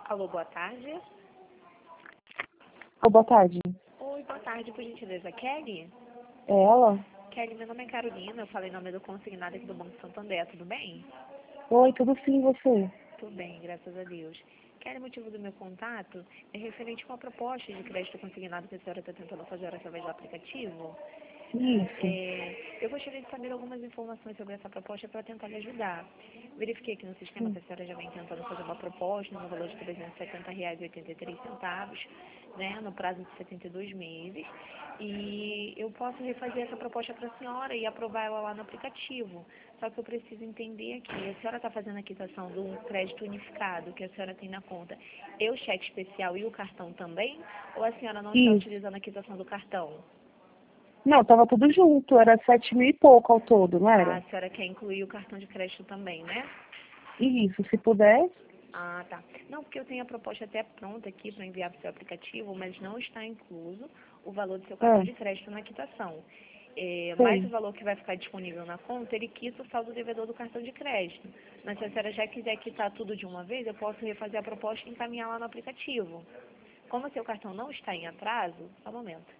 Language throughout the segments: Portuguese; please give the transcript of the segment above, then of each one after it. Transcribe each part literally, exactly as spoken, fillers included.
Alô, boa tarde. Oh, boa tarde. Oi, boa tarde, por gentileza. Kelly? É ela? Kelly, meu nome é Carolina, eu falei em nome do consignado aqui do Banco Santander, tudo bem? Oi, tudo sim, e você? Tudo bem, graças a Deus. Kelly, o motivo do meu contato é referente a uma proposta de crédito consignado que a senhora está tentando fazer através do aplicativo. Isso. É, eu gostaria de saber algumas informações sobre essa proposta para tentar lhe ajudar. Verifiquei aqui no sistema Sim. que a senhora já vem tentando fazer uma proposta no valor de trezentos e setenta reais e oitenta e três centavos, né, no prazo de setenta e dois meses. E eu posso refazer essa proposta para a senhora e aprovar ela lá no aplicativo. Só que eu preciso entender aqui, a senhora está fazendo a quitação do crédito unificado que a senhora tem na conta, e o cheque especial e o cartão também? Ou a senhora não está Isso. utilizando a quitação do cartão? Não, tava tudo junto, era sete mil e pouco ao todo, não Ah, a era? senhora quer incluir o cartão de crédito também, né? Isso, se puder. Ah, tá. Não, porque eu tenho a proposta até pronta aqui para enviar para o seu aplicativo, mas não está incluso o valor do seu cartão É, de crédito na quitação. É, mais o sei. valor que vai ficar disponível na conta, ele quita o saldo devedor do cartão de crédito. Mas se a senhora já quiser quitar tudo de uma vez, eu posso refazer a proposta e encaminhar lá no aplicativo. Como o seu cartão não está em atraso, só um momento.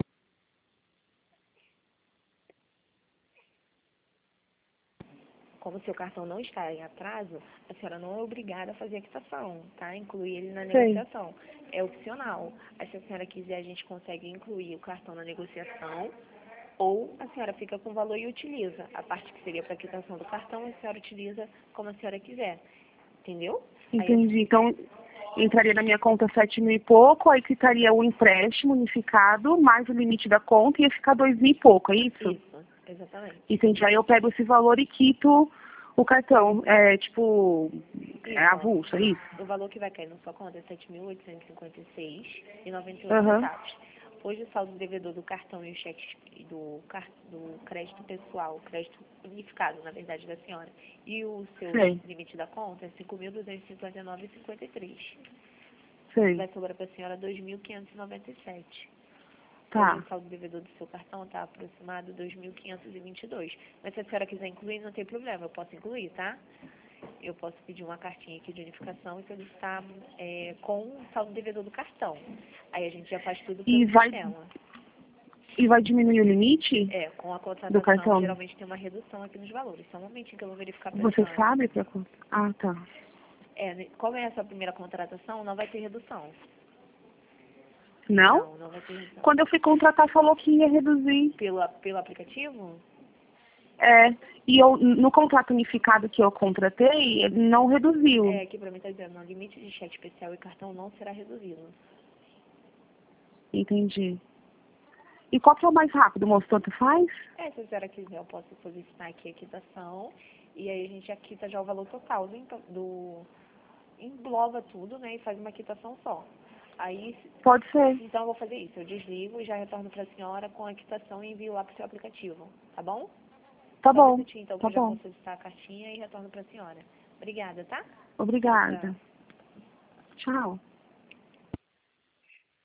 Como o seu cartão não está em atraso, a senhora não é obrigada a fazer a quitação, tá? Incluir ele na Sei. negociação. É opcional. Aí, se a senhora quiser, a gente consegue incluir o cartão na negociação, ou a senhora fica com o valor e utiliza. A parte que seria para a quitação do cartão, a senhora utiliza como a senhora quiser. Entendeu? Aí, Entendi. Então, entraria na minha conta sete mil e pouco, aí quitaria o empréstimo unificado, mais o limite da conta, e ia ficar dois mil e pouco, é isso? isso, exatamente. Entendi. Aí eu pego esse valor e quito o cartão. É, tipo, é Isso, avulso, é isso? ó. O valor que vai cair na sua conta é sete mil oitocentos e cinquenta e seis reais e noventa e oito Aham. centavos. Hoje o saldo devedor do cartão e o cheque do, car- do crédito pessoal, crédito unificado, na verdade, da senhora, e o seu Sei, limite da conta é cinco mil duzentos e cinquenta e nove reais e cinquenta e três centavos. sei. Vai sobrar para a senhora dois mil quinhentos e noventa e sete reais. Hoje Tá. o saldo devedor do seu cartão está aproximado dois mil quinhentos e vinte e dois. Mas se a senhora quiser incluir, não tem problema, eu posso incluir, tá? Eu posso pedir uma cartinha aqui de unificação e solicitar é, com o saldo devedor do cartão. Aí a gente já faz tudo E pelo vai, sistema. e vai diminuir o limite É, com a do contratação, cartão? geralmente tem uma redução aqui nos valores. Só um momentinho que eu vou verificar para a Você senhora. sabe pra quanto? Ah, tá. É, né, como é a sua primeira contratação, não vai ter redução. Não? Não, não vai ter redução. Quando eu fui contratar, falou que ia reduzir. Pelo, pelo aplicativo? É, e eu, no contrato unificado que eu contratei, ele não reduziu. É, aqui para mim está dizendo, o limite de cheque especial e cartão não será reduzido. Entendi. E qual que é o mais rápido, moço? Tanto faz? É, se a senhora quiser, eu posso solicitar aqui a quitação e aí a gente já quita já o valor total do, impo- do engloba tudo, né, e faz uma quitação só. Aí, Pode ser. então eu vou fazer isso, eu desligo e já retorno para a senhora com a quitação e envio lá para o seu aplicativo, tá bom? Tá Só um bom, minutinho, então, que tá eu já bom. vou solicitar a cartinha e retorno para a senhora. Obrigada, tá? Tchau, tchau. Obrigada. Tchau.